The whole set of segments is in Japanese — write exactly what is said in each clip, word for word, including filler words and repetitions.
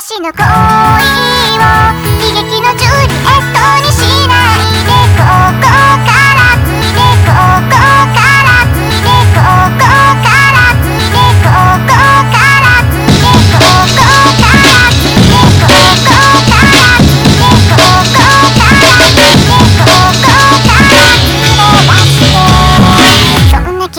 私の恋を悲劇のジュリエットにしないで、ここからついで、ここからついで、ここからついで、ここからついで、ここからついで、ここからついで、ここからついで、ここからついで、そんな気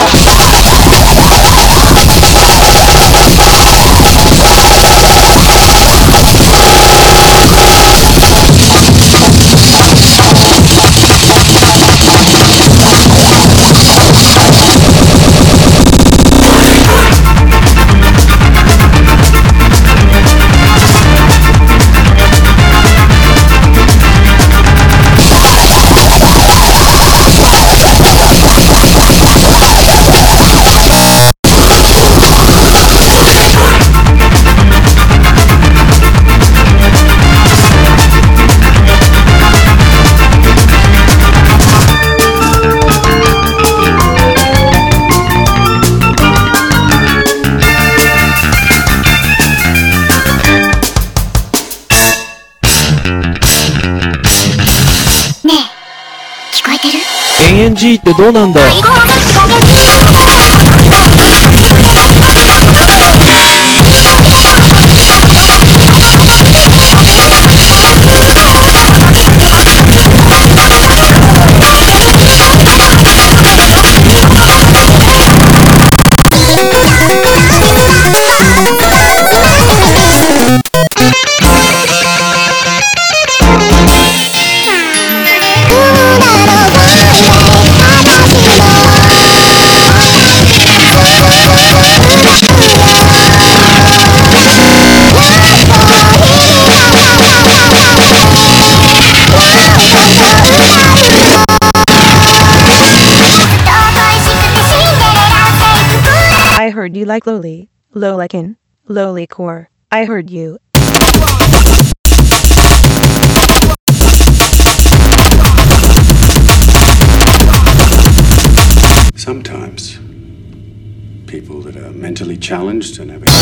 エーエヌジー ってどうなんだ。 I heard you like Loli, Lolikin, Lolicore. I heard you. Sometimes people that are mentally challenged and have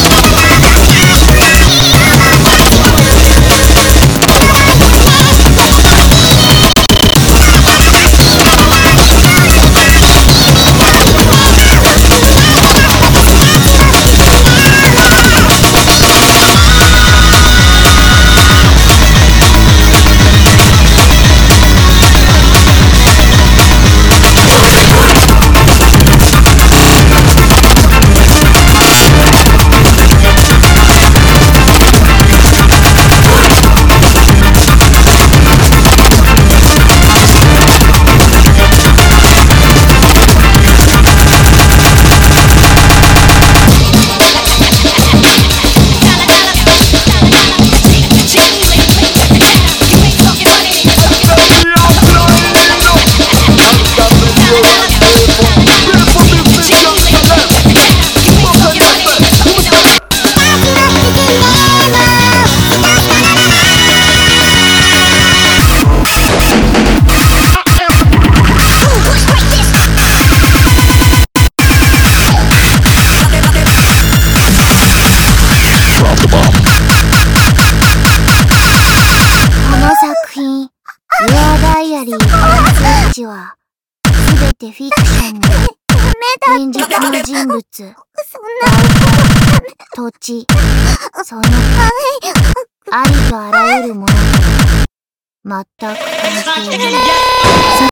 は全てフィクションで現実の人物、土地、そのありとあらゆるものと全く関係ない。